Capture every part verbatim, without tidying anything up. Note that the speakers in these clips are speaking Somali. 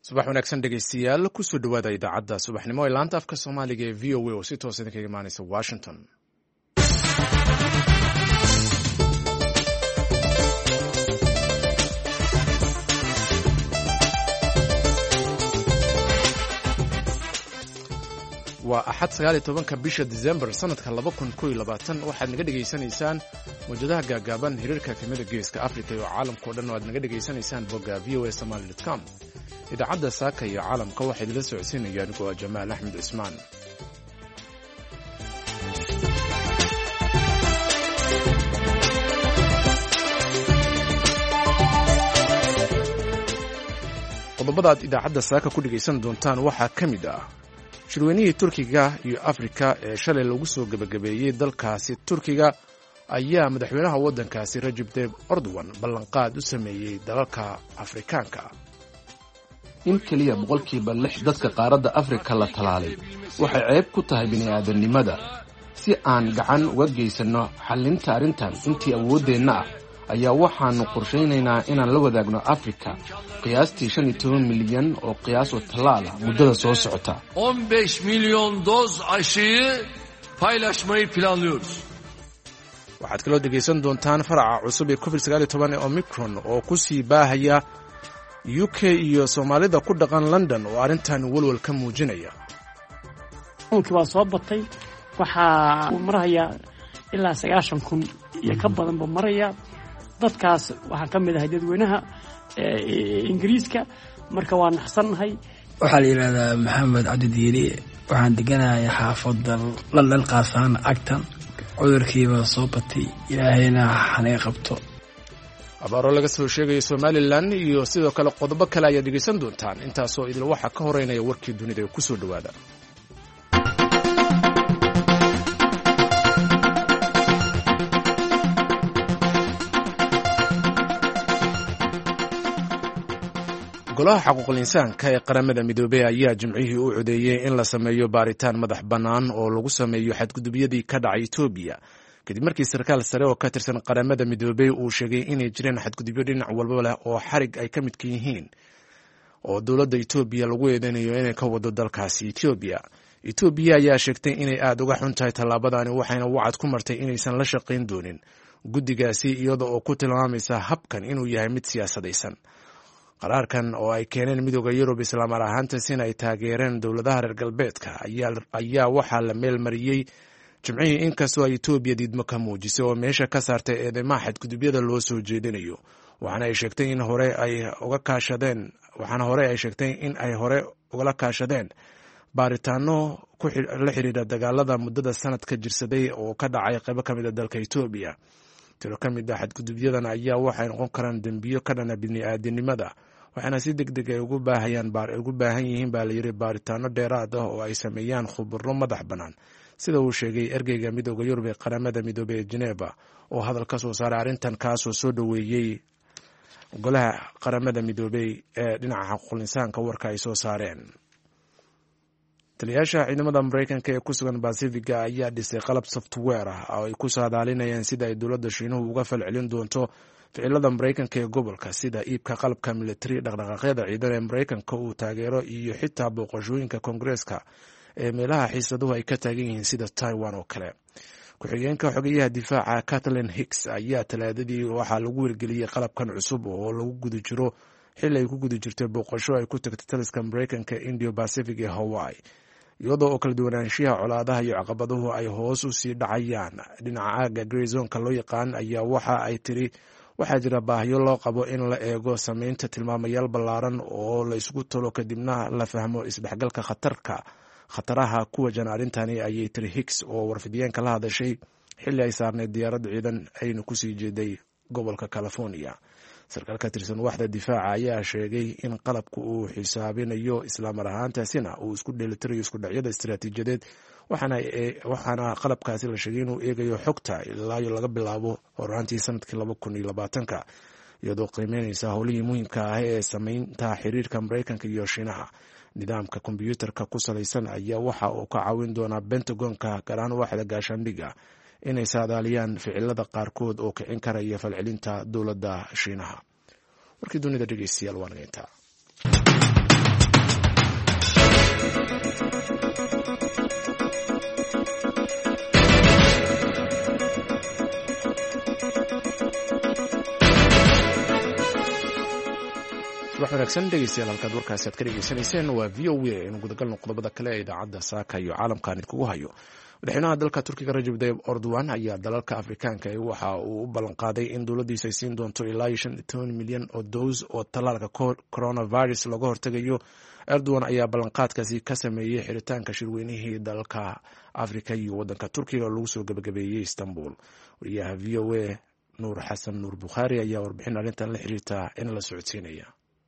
subax wanaagsan dhegeystayaal kusoo dhawaada idaacadda subaxnimo ee laanta afka soomaaliga ee v o a oo si toos idinkaga imaanaysa washington. waa axad sagaal iyo tobanka bisha December sanadka laba kun iyo labaatan waxaad naga dhegaysanaysaan mawjadaha gaagaaban hirarka efemada geeska Afrika iyo caalamka oo dhan waad naga dhegaysanaysaan bogga v o a somali dot com. idaacadda saaka iyo caalamka waxaa idila socodsiinaya anigoo Jamaal Axmed Ismaan. qodobada aad idaacadda saaka ku dhegaysan doontaan waxaa ka mid ah shirweynihii Turkiga iyo Afrika ee shalay lagu soo gabagabeeyay dalkaasi Turkiga ayaa madaxweynaha waddankaasi Rajab Tayyip Erdogan ballanqaad u sameeyay dalalka Afrikaanka. in kaliya boqolkiiba lix dadka qaaradda Afrika la talaalay waxay ceeb ku tahay bini'aadanimada. si aan gacan uga geysano xallinta arrintan intii awoodeenna ah ayaa waxaanu qorshaynaynaa inaan la wadaagno Afrika qiyaastii shan iyo toban milyan oo qiyaas oo talaal ah muddada soo socota. on beş milyon doz aşıyı paylaşmayı planlıyoruz. waxaad kaloo dhegaysan doontaan faraca cusub ee covid sagaal iyo toban ee Omicron oo ku sii baahaya U K iyo Soomaalida ku dhaqan London oo arrintan walwal ka muujinaya. Halkii waa soo batay waxa uu maraya ilaa sagaashan kun iyo ka badan buu maraya. dadkaas waxa ka mid ah dadweynaha Ingiriiska marka waa naxsanahay. waxaa la yiraahdaa Maxamed Cabdi Diiri waxaan deganahay xaafadda London qaasaan Acton. cudurkiiba soo batay ilaahayna xanaga qabto. abaaro laga soo sheegay Somaliland iyo sidoo kale qodobo kale ayaa dhegeysan doontaan. intaasoo idil waxa ka horeynaya warkii dunida ee ku soo dhawaada. golaha xuquuqul insaanka ee qaramada midoobay ayaa jimcihii u codeeyay in la sameeyo baaritaan madax bannaan oo lagu sameeyo xadgudubyadii ka dhacay Itoobiya kadib markii sarkaal sare oo ka tirsan qaramada midoobay uu sheegay inay jireen xadgudubyo dhinac walba leh oo xarig ay ka midka yihiin oo dowladda Itoobiya lagu eedeynayo inay ka wado dalkaasi Itoobiya. Itoobiya ayaa sheegtay inay aad uga xun tahay tallaabadani waxayna wacad ku martay inaysan la shaqayn doonin guddigaasi iyada oo ku tilmaamaysa habkan inuu yahay mid siyaasadaysan. qaraarkan oo ay keeneen midowda Yurub islaamar ahaantaasina ay taageereen dowladaha reer galbeedka ayaa waxaa la meel mariyey jimcihii inkastoo ay Itoobiya diidmo ka muujisay oo meesha ka saartay eedeymaha xadgudubyada loo soo jeedinayo. waxaana ay sheegtay in hore ay uga kaashadeen waxaana hore ay sheegtay in ay hore ugala kaashadeen baaritaano la xiriira dagaalada muddada sanadka jirsaday oo ka dhacay qaybo ka mid ah dalka Itoobiya. tiro ka mid ah xadgudubyadan ayaa waxay noqon karaan dembiyo ka dhana bini'aadanimada waxaana si degdeg ay ugu baahayaan baar ugu baahan yihiin baa la yiri baaritaano dheeraad ah oo ay sameeyaan khubaro madax bannaan sida uu sheegay ergeyga midowda Yurub ee qaramada midoobay ee Geneva oo hadal ka soo saaray arrintan kaasoo soo dhaweeyay golaha qaramada midoobay ee dhinaca xuquuqul insaanka warka ay soo saareen. taliyaasha ciidamada Mareykanka ee ku sugan Pacifiga ayaa dhisay qalab software ah oo ay ku saadaalinayaan sida ay dowladda Shiinuhu uga falcelin doonto ficilada Mareykanka ee gobolka sida iibka qalabka military, dhaqdhaqaaqyada ciidan ee Mareykanka uu taageero iyo xitaa booqashooyinka Koongareeska ee meelaha xiisaduhu ay ka taagan yihiin sida Taiwan oo kale. ku-xigeenka xogeyaha difaaca Kathleen Hicks ayaa talaadadii waxaa lagu wargeliyey qalabkan cusub oo lagu guda jiro xilli ay ku guda jirtay booqasho ay ku tagtay taliska Mareykanka ee Indo-Pacific ee Hawaii iyadoo oo kala duwanaanshiyaha colaadaha iyo caqabaduhu ay hoos u sii dhacayaan. dhinaca aaga Grey Zone-ka loo yaqaan ayaa waxa ay tiri waxaa jira baahiyo loo qabo in la eego samaynta tilmaamayaal ballaaran oo la isugu talo kadibna la fahmo isdhexgalka khatarka khataraha ku wajan arrintani ayay tiri Hicks oo warfidiyeenka la hadashay xilli ay saarneyd diyaarad ciidan ayna kusii jeeday gobolka California. sarkaal ka tirsan waxda difaaca ayaa sheegay in qalabku uu xisaabinayo islaamar ahaantaasina uu isku dheelitirayo isku dhacyada istiraatiijiyadeed waxaana waxaana qalabkaasi la sheegay inuu eegayo xogta ilaa laga bilaabo horaantii sanadkii laba kun iyo labaatanka iyadoo qiimeynaysa howlihii muhiimka ah ee samaynta xiriirka Mareykanka iyo Shiinaha. nidaamka kombiyuutarka ku salaysan ayaa waxa uu ka caawin doonaa Pentagon-ka gaar ahaan waaxda gaashaandhigga inay saadaaliyaan ficilada qaarkood oo kicin karaya falcelinta dowladda Shiinaha. warkii dunida dhegeystayaal waa naga intaa. subax wanaagsan dhegeystayaal halkaad warkaasi aad ka dhegeysanayseen waa v o a inu gudagalno qodobada kale ee idaacadda saaka iyo caalamkan idkugu hayo madaxweynaha dalka turkiga rajab tayyib erdogan ayaa dalalka afrikaanka waxa uu u ballanqaaday in dowladdiisa ay siin doonto ilaa iyo shan iyo toban milyan oo dows oo tallaalka coronavirus looga hortegayo. erdogan ayaa ballanqaadkaasi ka sameeyey xiritaanka shirweynihii dalalka afrika iyo wadanka turkiga oo lagu soo gebagabeeyey istanbul. wariyaha v o a nuur xasan nuur bukhaari ayaa warbixin arrintan la xiriirta in la socodsiinaya.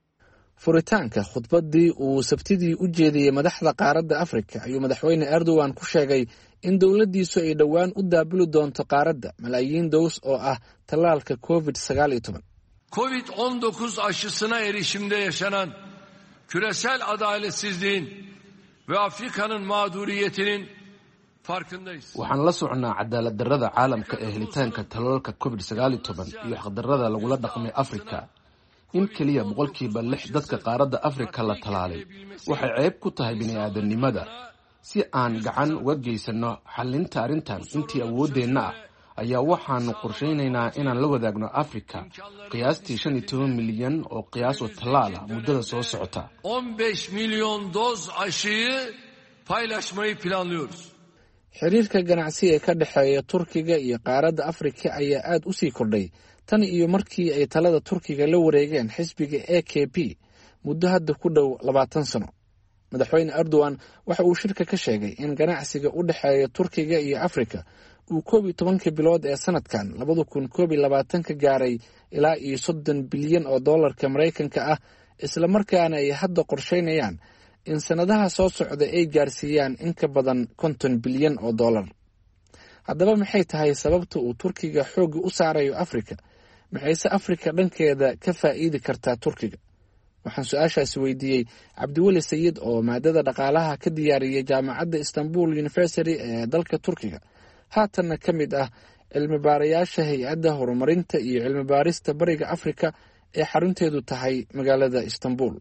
furitaanka khudbaddii uu sabtidii u jeediyey madaxda qaaradda afrika ayuu madaxweyne erdogan ku sheegay in dowladdiisu ay dhowaan u daabuli doonto qaaradda malaayiin dows oo ah tallaalka covid sagaal iyo toban. covid on dokuz aşısına erişimde yaşanan küresel adaletsizliğin ve Afrika'nın mağduriyetinin farkındayız. waxaan la socnaa cadaalad darrada caalamka ee helitaanka tallaalka covid sagaal iyo toban iyo xaqdarrada lagula dhaqmay afrika. in keliya boqolkiiba lix dadka qaaradda afrika la talaalay waxay ceeb ku tahay bini'aadanimada. si aan gacan uga geysanno xallinta arrintan intii awooddeenna ah ayaa waxaanu qorshaynaynaa inaan la wadaagno afrika qiyaastii shan iyo toban milyan oo qiyaas oo tallaal ah muddada soo socota. on beş milyon doz aşıyı paylaşmayı planlıyoruz. xiriirka ganacsi ee ka dhexeeya turkiga iyo qaaradda afrika ayaa aad u sii kordhay tan iyo markii ay talada turkiga la wareegeen xisbiga a k p muddo hadda ku dhow labaatan sano. madaxweyne erdogan waxa uu shirka ka sheegay in ganacsiga u dhexeeya turkiga iyo afrika uu koob iyo tobankii bilood ee sanadkan labada kun koob iyo labaatanka gaaray ilaa iyo soddon bilyan oo dollarka maraykanka ah, islamarkaana ay hadda qorsheynayaan in sanadaha soo socda ay gaarsiiyaan in ka badan konton bilyan oo dollar. haddaba maxay tahay sababta uu turkiga xoogga u saarayo afrika? maxayse afrika dhankeeda ka faa'iidi kartaa turkiga? waxaan su-aashaasi weydiiyey cabdiweli sayid oo maadada dhaqaalaha ka diyaariyey jaamacadda istanbul university ee dalka turkiga, haatanna ka mid ah cilmi baarayaasha hay-adda horumarinta iyo cilmi baarista bariga afrika ee xarunteedu tahay magaalada istanbul.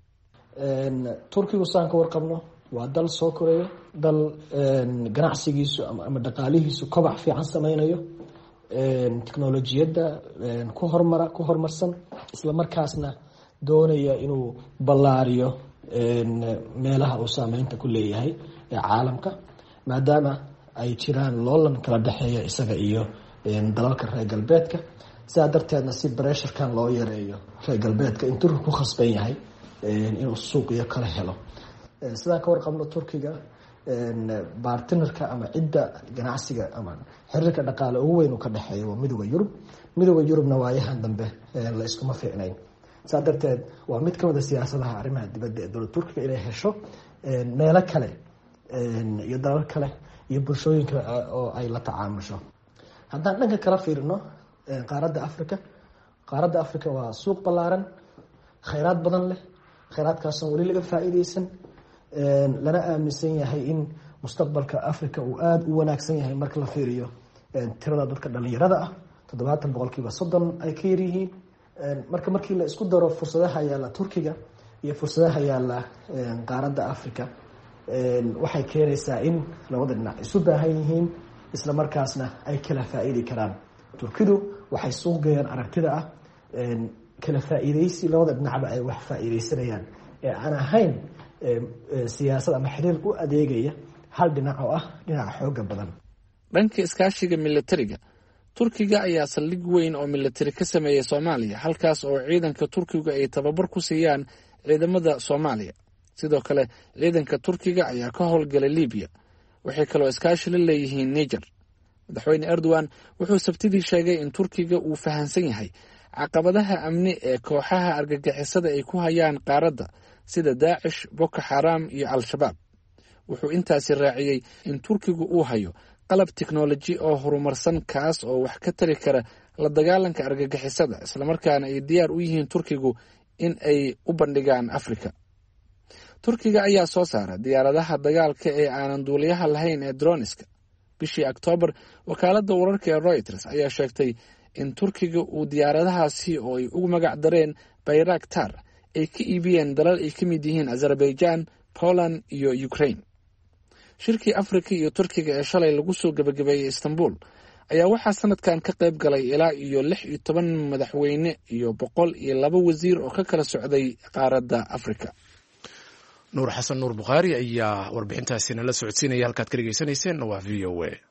turkigu saan ka warqabno waa dal soo koreeyo, dal ganacsigiisu ama dhaqaalihiisu kobac fiican sameynayo, teknolojiyadda ku hormara ku horumarsan, isla markaasna doonaya inuu ballaariyo meelaha uu saameynta ku leeyahay ee caalamka, maadaama ay jiraan loolan kala dhexeeya isaga iyo dalalka reer galbeedka. sidaa darteedna si bresharkan loo yareeyo reer galbeedka in turkiga ku khasban yahay inuu suuqiyo kala helo. sidaan ka warqabno turkiga bartnerka ama cidda ganacsiga ama xiriirka dhaqaale ugu weyn uu ka dhexeeyo waa midooda yurub. midooda yurubna waayahan dambe la iskuma fiicnayn. saa darteed waa mid ka mid a siyaasadaha arrimaha dibadda ee dowladda turkiga inay hesho meelo kale iyo dalal kale iyo bulshooyin kale oo ay la tacaamusho. haddaan dhanka kala fiirino qaaradda africa qaaradda africa waa suuq ballaaran, khayraad badan leh, khayraadkaasoo weli laga faa'iideysan, lana aaminsan yahay in mustaqbalka africa uu aada u wanaagsan yahay marka la fiiriyo tirada dadka dhalinyarada ah, toddobaatan boqolkiiba soddon ay ka yaryihiin. marka markii la isku daro fursadaha yaalla turkiga iyo fursadaha yaalla qaaradda africa waxay keenaysaa in labada dhinac isu baahan yihiin, isla markaasna ay kala faa'iidi karaan. turkidu waxay suuq geeyaan aragtida ah kala faa'iideysi, labada dhinacba ay wax faa'iideysanayaan ee aan ahayn siyaasad ama xiriir u adeegaya hal dhinac oo ah dhinaca xooga badan. dhanka iskaashiga militariga, turkiga ayaa saldhig weyn oo militari ka sameeyay soomaaliya, halkaas oo ciidanka turkiga ay tababar ku siiyaan ciidamada soomaaliya. sidoo kale ciidanka turkiga ayaa ka howlgalay libiya. waxay kaloo iskaashi la leeyihiin niger. madaxweyne erdogan wuxuu sabtidii sheegay in turkiga uu fahamsan yahay caqabadaha amni ee kooxaha argagixisada ay ku hayaan qaaradda sida daacish, boko xaram iyo al-shabaab. wuxuu intaasi raaciyey in turkigu uu hayo qalab teknoloji oo horumarsan kaas oo wax ka tari kara la dagaalanka argagixisada, islamarkaana ay diyaar u yihiin turkigu in ay u bandhigaan afrika. turkiga ayaa soo saara diyaaradaha dagaalka ee aanan duuliyaha lahayn ee droniska. bishii oktoobar wakaaladda wararka ee reuters ayaa sheegtay in turkiga uu diyaaradahaasi oo ay ugu magac dareen bayraktar ay ka iibiyeen dalal ay ka mid yihiin azerbaijan, poland iyo ukraine. shirkii afrika iyo turkiga ee shalay lagu soo gebagabeeyey istanbul ayaa waxaa sanadkan ka qayb galay ilaa iyo lix iyo toban madaxweyne iyo boqol iyo laba wasiir oo ka kala socday qaaradda afrika. nuur xasan nuur bukhaari ayaa warbixintaasi nala socodsiinaya. halkaad ka dhegeysanayseen waa v o a.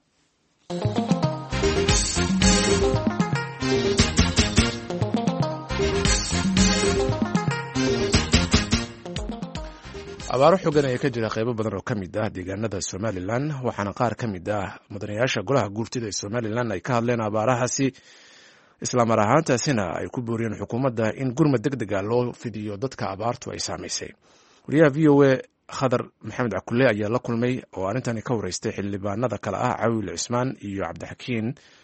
abaaro xogan ayaa ka jira qaybo badan oo ka mid ah deegaanada somalilan, waxaana qaar ka mid ah mudanayaasha golaha guurtida ee somalilan ay ka hadleen abaarahaasi, islamar ahaantaasina ay ku booriyeen xukuumadda in gurmad deg dega loo fidiyo dadka abaartu ay saamaysay. wariyaha v o a khadar maxamed cakulle ayaa la kulmay oo arrintani ka wareystay xildhibaanada kale ah cawil cismaan iyo cabdixakiin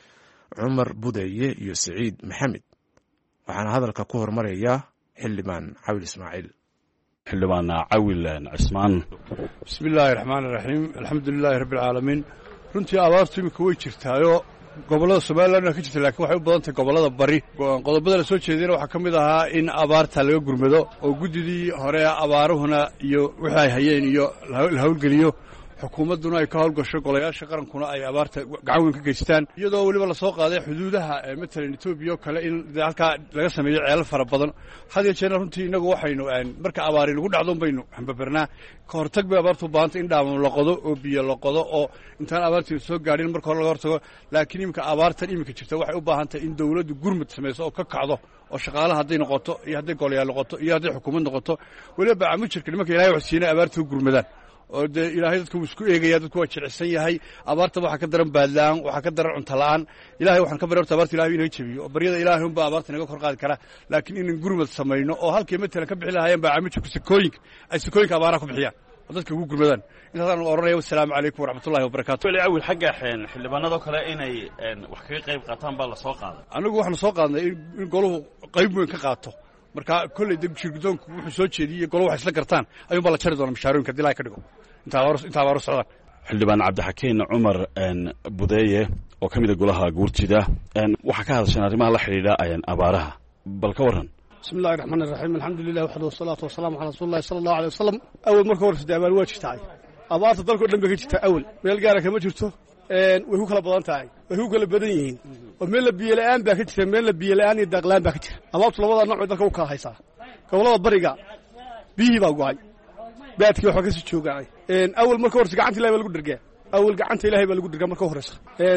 cumar budeeye iyo siciid maxamed, waxaana hadalka ku hormaraya xildhibaan cawil ismaaciil. xildhibaan cawil cismaan. bismi illaahi raxmaani raxiim, alxamdulilaahi rabbi alcaalamiin. runtii abaartu iminka way jirtaayo gobollada somalilan ka jirta, laakiin waxay u badan tahay gobollada bari. qodobada la soo jeediyana waxaa ka mid ahaa in abaarta laga gurmado oo guddidii hore abaaruhuna iyo wixii ay hayeen iyo la hawlgeliyo, xukuumadduna ay ka hawlgasho, golayaasha qarankuna ay abaarta gacan weyn ka geystaan, iyadoo weliba lasoo qaaday xuduudaha matalan etoobiya oo kale in halkaa laga sameeyo ceelal fara badan. had iyo jeerna runtii innagu waxaynu marka abaari lagu dhacdo baynu hambabernaa. ka hortag bay abaartu u baahantay in dhaamo la qodo oo biyo la qodo oo intaan abaartii soo gaadhin marka hore laga hortago. laakiin iminka abaartan iminka jirta waxay u baahan tahay in dawladdu gurmud samayso oo ka kacdo, oo shaqaalaha hadday noqoto iyo hadday golayaal noqoto iyo hadday xukuumad noqoto, weliba bacamujirka nimanka ilahay wax siinay abaarta u gurmadaan. oo dee ilaahay dadku wuu isku eegaya, dadku waa jilicsan yahay. abaarta waxaa ka daran baadla'aan, waxaa ka daran cunto la'aan. ilahay waxaan ka barya horta abaarta ilahay inaga jebiyo, oo baryada ilaahay unbaa abaarta inaga kor qaadi kara. laakiin inan gurmad samayno oo halkii matalan ka bixi lahaayeen baacamujirku sakooyinka ay sakooyinka abaaraha ku bixiyaan oo dadka ugu gurmadaan. intaasaan oranaya. wasalaamu calaykum waraxmatullahi wabarakaatu. weli awil xagga xildhibaanadoo kale inay wax kaga qayb qaataan baa la soo qaaday. annagu waxaanu soo qaadnay in goluhu qayb weyn ka qaato. marka kolley de shirgudoonku wuxuu soo jeediyey golo wax isla gartaan ayuunbaa la jari doona mashaarooyinka hadii ilahay ka dhigo intaa abaaro socdaan. xildhibaan cabdixakiin cumar budeeye oo ka mid a golaha guurtida, waxaa ka hadasheen arrimaha la xidhiidha abaaraha, bal ka warran. bismi illahi raxmaan iraxiim, alxamdulilah waxdu wasalaatu wasalaamu calaa rasuuli llahi sala allahu alay wasalam. awel marka horeysa dee abaar waa jirtaa. abaarta dalkao dhan bay ka jirtaa. awel meel gaara kama jirto, way ku kala badan tahay, way ku kala badan yihiin. oo meel la biyola'aan baa ka jira, meel la biyola'aan iyo daaqla'aan baa ka jira. abaartu labadaa nooc bay dalka u kala haysaa. gobollada bariga biyihii baa go'ay, baadkii waxba kasii joogaanay. awel marka horeysa gacanta ilahay baa lagu dhergaa. awel gacanta ilahay baa lagu dhergaa marka horeysa.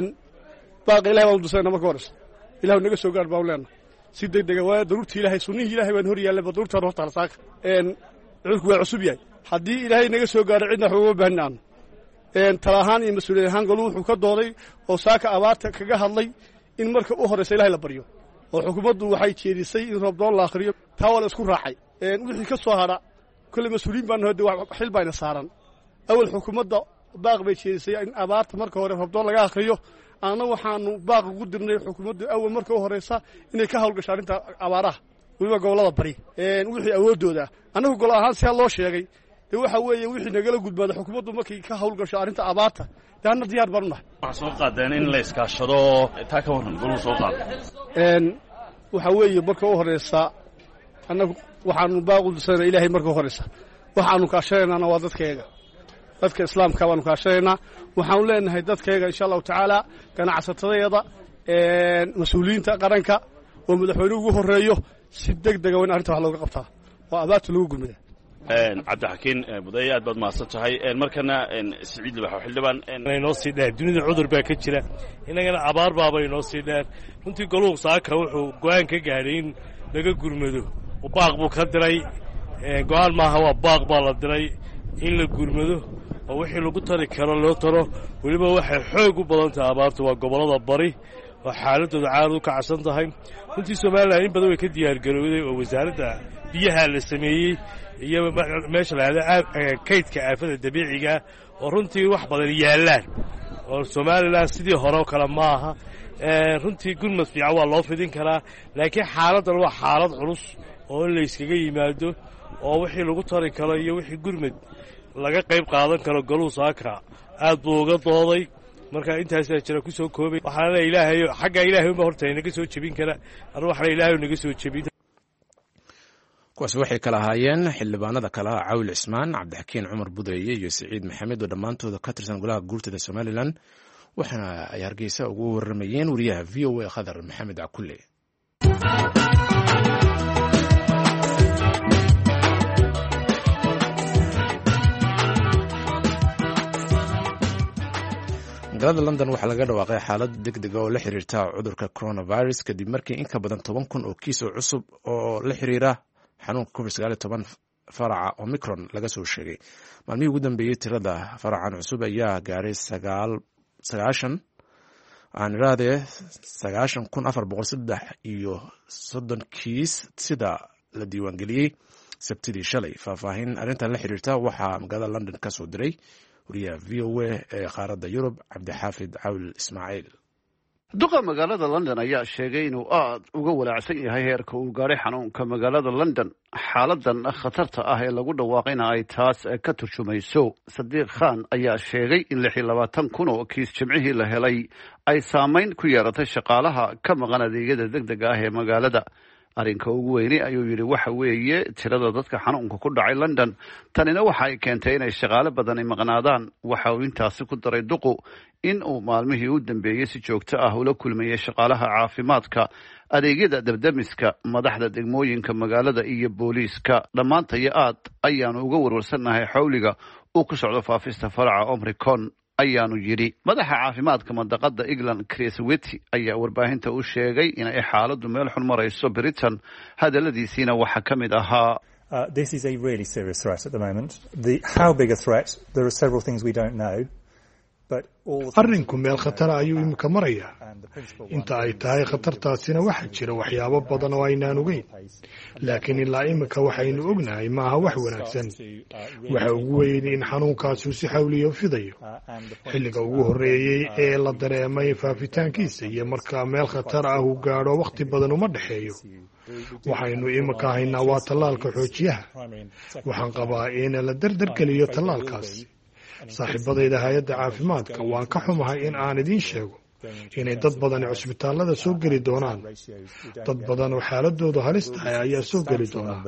baaqa ilahay baan udusayna marka horeysa. ilahu naga soo gaar baan leenahay si degdega, waayo daruurta ilaahay sunnihii ilahay baan hor yaallay, daruurtaan horta la saaka. cudurku waa cusub yahay. haddii ilaahay naga soo gaaro cidna waxba uma baahnin aanu. tala ahaan iyo mas-uuliyad ahaan golu wuxuu ka dooday oo saaka abaarta kaga hadlay in marka u horeysa ilahay la baryo, oo xukuumaddu waxay jeedisay in roobdoon la akhriyo. taa waa la isku raacay. wixii ka soo hadha kolley mas-uuliyiin baan hode xil bayna saaran. awel xukuumadda baaq bay jeedisay in abaarta marka hore roobdoon laga akhriyo. anna waxaanu baaq ugu dirnay xukuumadda awel marka u horeysa inay ka hawlgasho arrinta abaaraha, weliba gobollada bari wixii awooddooda. annagu gol ahaan siaa loo sheegay dee waxa weeye wixii nagala gudbaada xukuumaddu markay ka hawlgasho arrinta abaarta dee anna diyaar baan u nahay. waxaa soo qaadeen in la iskaashado, taa ka warran goluu soo qaada. waxa weeye marka u horeysa annagu waxaanu baaq u dusayna ilaahay marka u horeysa. waxaanu kaashanaynaana waa dadkayaga, dadka islaamka baanu kaashanaynaa. waxaanu leenahay dadkayaga insha allahu tacaala, ganacsatadayada, mas-uuliyiinta qaranka oo madaxweyne ugu horeeyo, si deg dega waa in arrinta wax looga qabtaa oo abaarta lagu gurmada. cabdixakiin budeeye aad baad mahadsan tahay. markana siciid libaxo xildhibaan. inoo sii dheer dunida cudur baa ka jira, innagana abaar baaba inoo sii dheer. runtii goluhu saaka wuxuu go-aan ka gaadhay in laga gurmado. baaq buu ka diray, go-aan maaha waa baaq baa la diray in la gurmado oo wixii lagu tari karo loo taro. weliba waxay xoog u badan tahay abaartu waa gobollada bari oo xaaladooda caad u kacsan tahay. runtii somalilan in badan way ka diyaargarowday oo wasaaradda biyaha la sameeyey iyo meesha lahahda kaydka aafada dabiiciga oo runtii wax badan yaallaan. oo somalilan sidii hore oo kale ma aha. runtii gurmad fiican waa loo fidin karaa, laakiin xaaladdan waa xaalad culus oo in layskaga yimaado oo wixii lagu tari karo iyo wixii gurmad laga qayb qaadan karo goluu saaka aad buu uga dooday. marka intaasaa jira ku soo koobay. waxaana ilaahay xagga ilaahay unba horta inaga soo jebin kara, anu waxna ilaahay naga soo jebin. kuwaas waxay kala ahaayeen xildhibaanada kale ah cawil cismaan, cabdixakiin cumar budeeye iyo siciid maxamed oo dhammaantooda ka tirsan golaha guurtada somalilan, waxaana ay hargeysa ugu waramayeen wariyaha v o a khadar maxamed cakulle. magaalada london waxaa laga dhawaaqay xaalad degdega oo la xiriirta cudurka coronavirus kadib markii in ka badan toban kun oo kiis oo cusub oo la xiriira xanuunka covid sagaal iyo toban faraca omicron laga soo sheegay. maalmihii ugu dambeeyey tirada faracan cusub ayaa gaaray sagaashan aan irahdee sagaashan kun afar boqol saddex iyo soddon kiis sida la diiwaangeliyey sabtidii shalay. faahfaahin arrintan la xiriirta waxaa magaalada london ka soo diray wariyaha v o a ee qaaradda yurub cabdixaafid cawil ismaaciil. duqa magaalada london ayaa sheegay inuu aad uga walaacsan yahay heerka uu gaadhay xanuunka magaalada london. xaaladan khatarta ah ee lagu dhawaaqayna ay taas ka turjumayso. sadiiq khan ayaa sheegay in lix iyo labaatan kun oo kiis jimcihii la helay ay saameyn ku yeeratay shaqaalaha ka maqan adeegyada degdega ah ee magaalada. arrinka ugu weyni ayuu yidhi waxa weeye tirada dadka xanuunka ku dhacay london. tanina waxa ay keentay inay shaqaale badani maqnaadaan. waxa uu intaasi ku daray duqu in uu maalmihii u dambeeyey si joogto ah ula kulmayay shaqaalaha caafimaadka, adeegyada dabdamiska, madaxda degmooyinka magaalada iyo booliiska. dhammaantayo aad ayaanu uga warwarsannahay xawliga uu ku socdo faafista faraca omicron ayaanu yidhi. madaxa caafimaadka mandaqada england chris wity ayaa warbaahinta u sheegay inay xaaladdu meel xun marayso britain. hadaladiisiina waxaa ka mid ahaa arrinku meel khatara ayuu imika marayaa. inta ay tahay khatartaasina waxaa jira waxyaabo badan oo aynaan ogeyn, laakiin ilaa imika waxaynu ognahay maaha wax wanaagsan. waxa ugu weyni in xanuunkaasuu si xawliyo fidayo. xilliga ugu horreeyey ee la dareemay faafitaankiisa iyo markaa meel khatar ah uu gaadho wakhti badan uma dhexeeyo. waxaynu imika haynaa waa tallaalka xoojiyaha. waxaan qabaa in la dardargeliyo tallaalkaas. saaxiibadayda hay-adda caafimaadka waan ka xumahay in aan idiin sheego inay dad badani cusbitaallada soo geli doonaan. dad badan oo xaaladoodu halis tahay ayaa soo geli doonaa.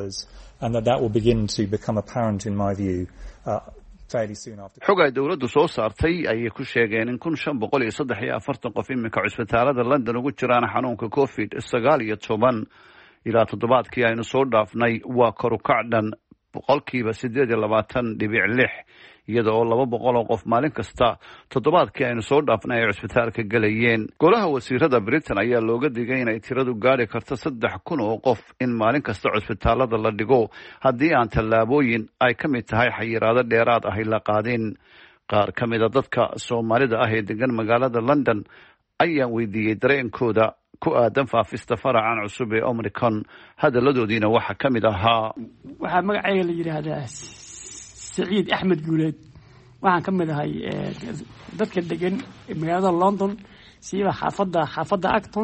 xog ay dowladdu soo saartay ayay ku sheegeen in kun shan boqol iyo saddex iyo afartan qof iminka cusbitaalada london ugu jiraan xanuunka covid sagaal iyo toban. ilaa toddobaadkii aynu soo dhaafnay waa kor u kac dhan boqolkiiba siddeed iyo labaatan dhibic lix, iyada oo laba boqol oo qof maalin kasta toddobaadkii aynu soo dhaafnay ay cusbitaalka gelayeen. golaha wasiirada britain ayaa looga digay inay tiradu gaadhi karto saddex kun oo qof in maalin kasta cusbitaalada la dhigo haddii aan tallaabooyin ay ka mid tahay xayiraado dheeraad ahy la qaadin. qaar ka mida dadka soomaalida ah ee degan magaalada london ayaan weydiiyey dareenkooda ku aadan faafista faracan cusub ee omicron. hadaladoodiina waxaa ka mid ahaa waxaa magacayga la yidhaahdaa siciid axmed guuleed. waxaan ka mid ahay dadka degan magaalada london, siiba xaafadda xaafadda acton.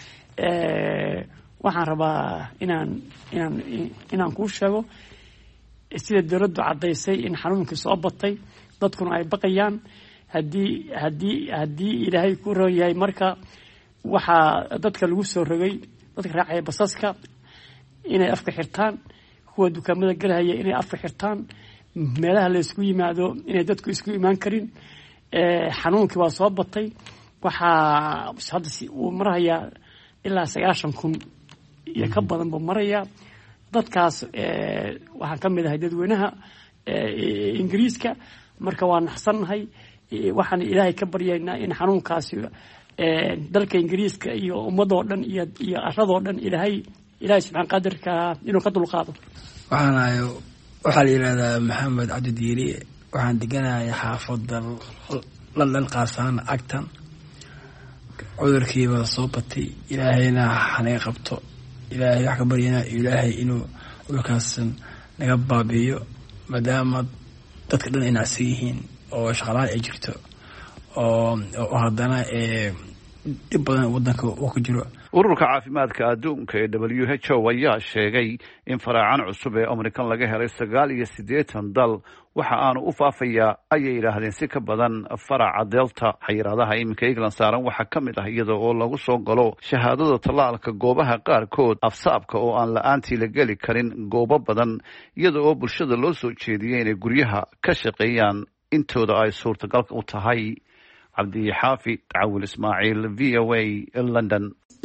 waxaan rabaa inaan inaan inaan kuu sheego sida dowladdu caddaysay in xanuunkii soo batay, dadkuna ay baqayaan. haddii haddii haddii ilaahay ku roon yahay marka waxaa dadka lagu soo rogay, dadka raacaya basaska inay afka xirtaan, kuwa dukaamada galahaya inay afka xirtaan, meelaha la isku yimaado inay dadku isku imaan karin. xanuunkii waa soo batay. waxaa hadda uu marahayaa ilaa sagaashan kun iyo ka badan buu marayaa. dadkaas waxaan ka mid ahay dadweynaha ingiriiska. marka waa naxsannahay. waxaan ilaahay ka baryaynaa in xanuunkaasi dalka ingiriiska iyo ummadoo dhan iyo iyo aradoo dhan ilaahay ilaahay subxaan qadirka inuu ka dulqaado. waxaan ahay waxaa la yidhahdaa maxamed cabdidiiri. waxaan deganahay xaafadda london qaasaan agtan. cudurkiiba soo batay. ilaahayna hanaga qabto. ilaahay wax ka baryana ilaahay inuu cudurkaasan naga baabi'iyo, maadaama dadka dhan ay nacsan yihiin oo shaqalaan ay jirto oo haddana dhib badan wadanka uu ka jiro. ururka caafimaadka adduunka ee W H O ayaa sheegay in faraacan cusub ee Omicron laga helay sagaal iyo siddeetan dal waxa aanu u faafayaa ayay yidhaahdeen si ka badan faraca delta. xayiraadaha iminka England saaran waxaa ka mid ah iyada oo lagu soo galo shahaadada tallaalka goobaha qaarkood, afsaabka oo aan la-aantii la geli karin goobo badan, iyada oo bulshada loo soo jeediyey inay guryaha ka shaqeeyaan intooda ay suurtagalka u tahay. cabdi xaafi cawil ismaaciil, V O A, London.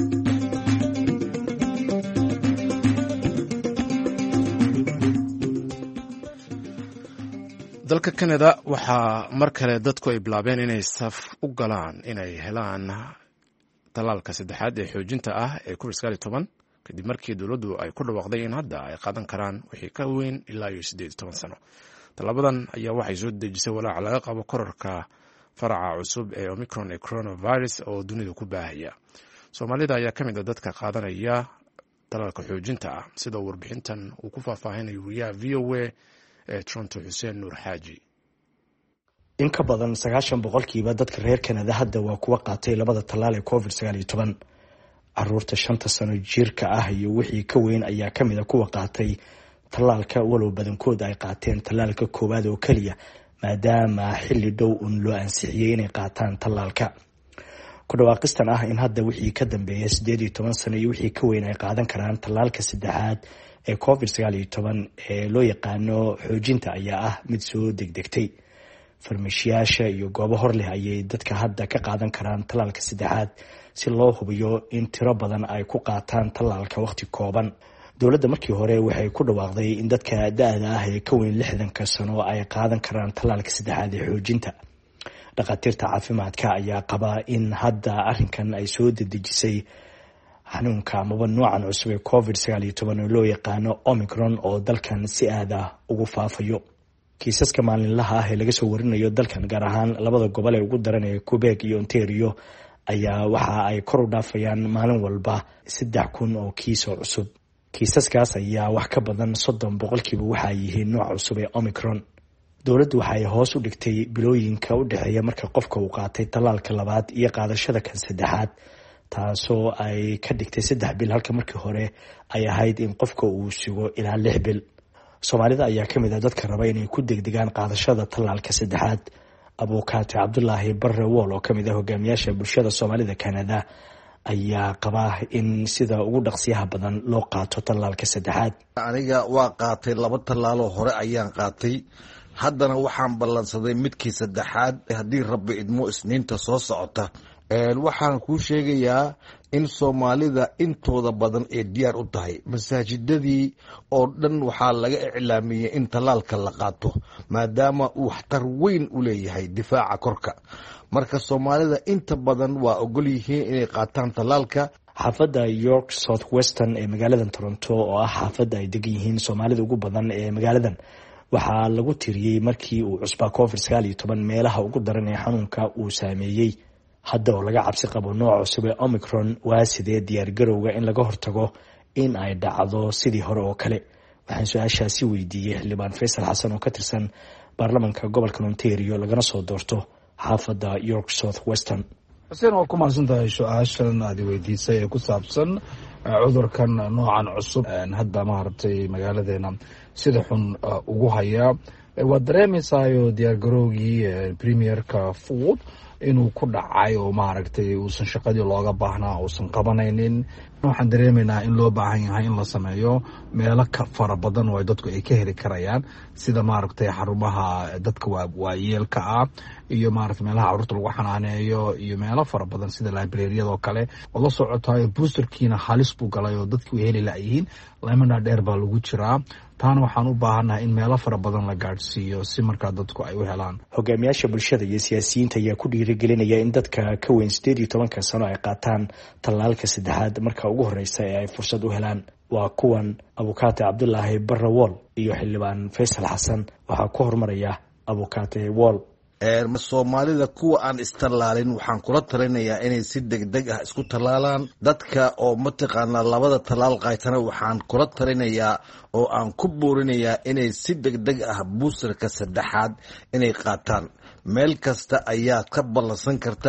dalka Canada waxaa mar kale dadku ay bilaabeen inay saf u galaan inay helaan tallaalka saddexaad ee xoojinta ah ee covid sagaal iyo toban kadib markii dowladdu ay ku dhawaaqday in hadda ay qaadan karaan wixii ka weyn ilaa iyo siddeed iyo toban sano. tallabadan ayaa waxay soo dejisay walaac laga qabo korarka faraca cusub ee Omicron ee coronavirus oo dunida ku baahaya. Soomaalida ayaa ka mid ah dadka qaadanaya tallaalka xoojinta ah, sida warbixintan uu ku faahfaahinayo wariyaha V O A ee Toronto Xuseen Nuur Xaaji. in ka badan sagaashan boqolkiiba dadka reer Canada hadda waa kuwa qaatay labada tallaal ee covid sagaal iyo toban. caruurta shanta sano jirka ah iyo wixii ka weyn ayaa ka mid ah kuwa qaatay tallaalka, walow badankood ay qaateen tallaalka koowaad oo keliya maadaama xilli dhow un loo ansixiyey inay qaataan tallaalka. ku dhawaaqistan ah in hadda wixii ka dambeeya siddeed iyo toban sano iyo wixii ka weyn ay qaadan karaan tallaalka saddexaad ee covid sagaal iyo toban ee loo yaqaano xoojinta ayaa ah mid soo degdegtay. farmashiyaasha iyo goobo hor leh ayay dadka hadda ka qaadan karaan tallaalka saddexaad si loo hubiyo in tiro badan ay ku qaataan tallaalka waqti kooban. dowladda markii hore waxay ku dhawaaqday in dadka da-da ah ee ka weyn lixdanka sano ay qaadan karaan tallaalka saddexaad ee xoojinta. dhakhaatiirta caafimaadka ayaa qaba in hadda arrinkan ay soo dedejisay xanuunka amaba noocan cusub ee covid sagaal iyo toban oo loo yaqaano Omicron oo dalkan si aad ah ugu faafayo. kiisaska maalinlaha ah ee laga soo warinayo dalkan, gaar ahaan labada gobol ee ugu daran ee Quebec iyo Ontario, ayaa waxa ay kor u dhaafayaan maalin walba saddex kun oo kiis oo cusub. kiisaskaas ayaa wax ka badan soddon boqolkiiba waxa ay yihiin nooc cusub ee Omicron. dowladdu waxay hoos u dhigtay bilooyinka u dhexeeya marka qofka uu qaatay tallaalka labaad iyo qaadashada kan saddexaad, taasoo ay ka dhigtay saddex bil halka markii hore ay ahayd in qofka uu sugo ilaa lix bil. Soomaalida ayaa ka mid ah dadka raba inay ku degdegaan qaadashada tallaalka saddexaad. abukaate cabdulaahi barre wool oo ka mid ah hogaamiyaasha bulshada Soomaalida Canada ayaa qaba in sida ugu dhaqsiyaha badan loo qaato tallaalka saddexaad. aniga waa qaatay laba tallaaloo hore ayaan qaatay, haddana waxaan ballansaday midkii saddexaad haddii rabbi idmo isniinta soo socota. waxaan kuu sheegayaa in Soomaalida intooda badan ee diyaar u tahay. masaajidadii oo dhan waxaa laga iclaamiyey in tallaalka la qaato maadaama uu waxtar weyn u leeyahay difaaca korka. marka Soomaalida inta badan waa ogol yihiin inay qaataan tallaalka. xaafadda York South Western ee magaalada Toronto oo ah xaafadda ay degan yihiin Soomaalida ugu badan ee magaaladan, waxaa lagu tiriyey markii uu cusbaa covid sagaal iyo toban meelaha ugu daran ee xanuunka uu saameeyey. hadda oo laga cabsi qabo nooc cusub ee Omicron, waa sidee diyaargarowga in laga hortago in ay dhacdo sidii hore oo kale? waxaan su-aashaasi weydiiyey xildhibaan Faysal Xasan oo ka tirsan baarlamaanka gobolka Ontario lagana soo doorto xaafadda York South Western. xuseen waa ku mahadsan tahay su-aashan aad weydiisay ee ku saabsan cudurkan noocan cusub hadda maaragtay magaaladeena sida xun ugu haya. waad dareemaysayo diyaargarowgii premierka Ford inuu ku dhacay oo maaragtay uusan shaqadii looga baahnaa uusan qabanaynin. waxaan dareemaynaa in loo baahan yahay in la sameeyo meelo ka fara badan oo dadku ay ka heli karayaan, sida maaragtay xarumaha dadka waayeelka ah iyo maaragtay meelaha carruurta lagu xanaaneeyo iyo meelo fara badan sida librariyada oo kale. oo la socotayo boosterkiina halis buu galay oo dadkii way heli la'yihiin, lamana dheer baa lagu jiraa. taana waxaan u baahannahay in meelo fara badan la gaadhsiiyo si markaa dadku ay u helaan. hogaamiyaasha bulshada iyo siyaasiyiinta ayaa ku dhiirigelinaya in dadka ka weyn siddeed iyo tobanka sano ay qaataan tallaalka saddexaad marka ugu horreysa ee ay fursad u helaan. waa kuwan abukaate cabdulaahi barre wool iyo xildhibaan Faysal Xasan. waxaa ku hormaraya abukaate wool. Soomaalida kuwa aan istallaalin waxaan kula talinayaa inay si degdeg ah isku tallaalaan. dadka oo mataqaanaa labada tallaal qaatana waxaan kula talinayaa oo aan ku boorinayaa inay si degdeg ah buusarka saddexaad inay qaataan. meel kasta ayaad ka ballansan kartaa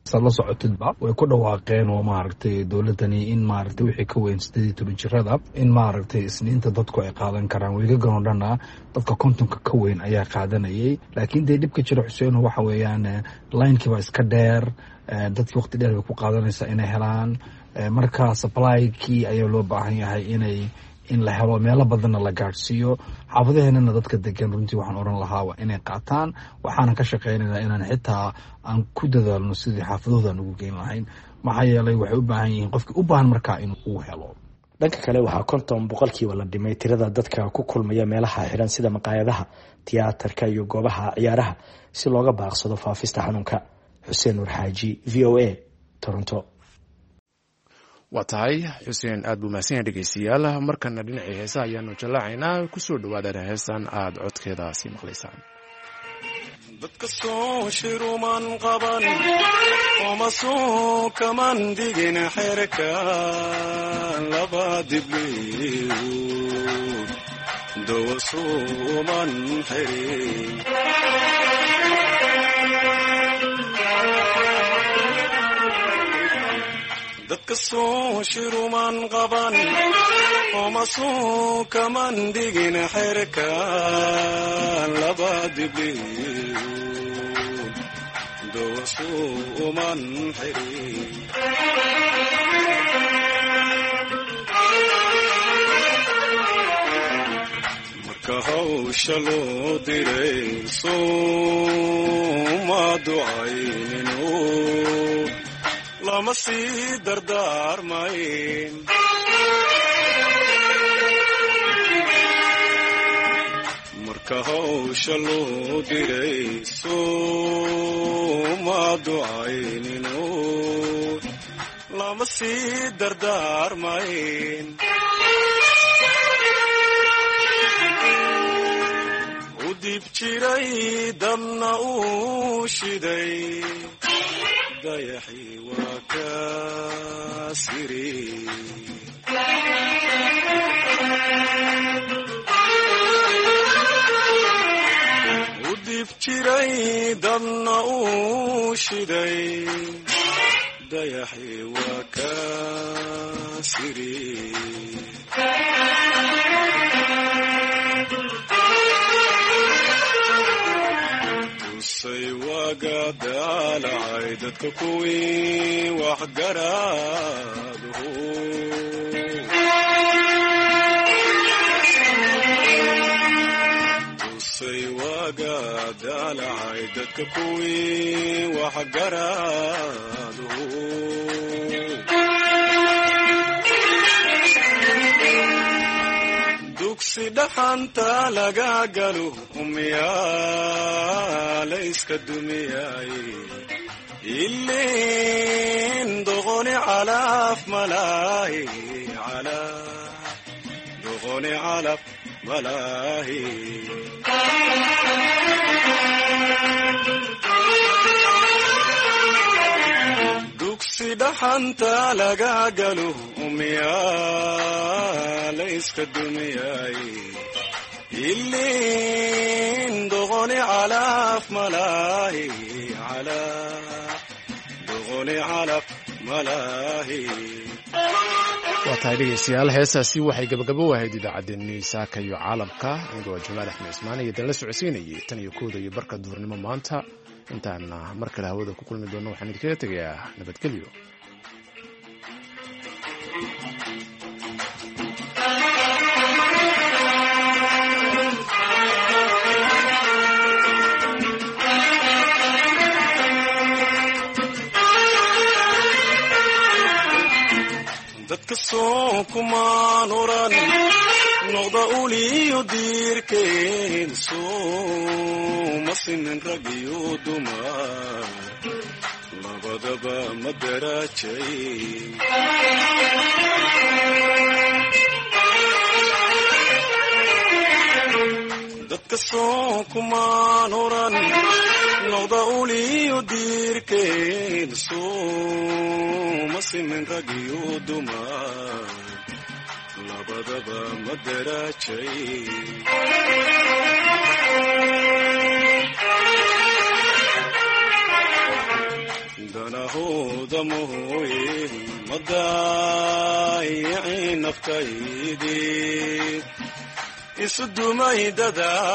la socotidba way ku dhawaaqeen oo maaragtay dowladani in maaragtay wixii ka weyn sideed iyo toban jirada in maaragtay isniinta dadku ay qaadan karaan weegagan oo dhan dadka kontonka ka weyn ayaa qaadanayay laakiin dee dhibka jira Xuseen waxa weeyaan line-kii baa iska dheer dadkii waqti dheer bay ku qaadanaysaa inay helaan marka supply-kii ayaa loo baahan yahay inay in la helo meelo badanna la gaadhsiiyo xaafadaheennana dadka degan runtii waxaan oran lahaa waa inay qaataan waxaanan ka shaqaynaynaa inaan xitaa aan ku dadaalno sidii xaafadahoodan ugu geyn lahayn maxaa yeelay waxay u baahan yihiin qofkii u baahan markaa in uu helo dhanka kale waxaa konton boqolkiiba la dhimay tirada dadka ku kulmaya meelaha xiran sida maqaayadaha tiyaatarka iyo goobaha ciyaaraha si looga baaqsado faafista xanuunka xuseen nuur xaaji v o a toronto waa tahay xuseen aad buu mahadsan yahay dhegeystayaal markana dhinacii heesaha ayaanu jallaacaynaa kusoo dhawaada heestan aad codkeeda sii maqlaysaan dadka soo shiruman qaban oma soo kaman digin xerka laba dibliyu dawa suuman xirin dadka soo shiruman qaban oma soo kaman digin xerka laba dibliyu dawa suuman xirin marka hawsha loo diray sooma ducayninu lama sii dardaarmayn marka hawsha loo diray sooma ducayninu lama sii dardaarmayn u dib jiray dabna uu shiday dayaxii waa ka siri u dib jiray dabna uu shiday dayaxii waa ka siri say waaga daalacay dadka kuwii waxgaraaduhu tusay waaga daalacay dadka kuwii waxgaraaduhu dugsi dhaxanta laga galo umiyaa la iska dumiyay ilin doqoni calaf malaahi doqoni calaf malaahi dugsi dhaxanta laga galo umiyaa la iska dumiyay ilin doqoni calaf malaahi doqoni calaf malaahi waa tahay dhegeystayaal heestaasi waxay gabagabo ahayd idaacaddeenii saaka iyo caalamka anigoo jamaal axmed ismaan iyo dan la socodsiinayay tan iyo kooda iyo barka duurnimo maanta intaan mar kale hawada ku kulmi doonno waxaan idinkaga tegayaa nabadgelyo dadka soo kumaan oran noqda uliyo diirkeen sooma simin rag iyo dumar labadaba ma daraajay dadka soo kumaan oran noqda uliyo diirkeen sooma simin rag iyo dumar labadaba ma daraajay danaho samoye madayi naftaydi isu dumay dada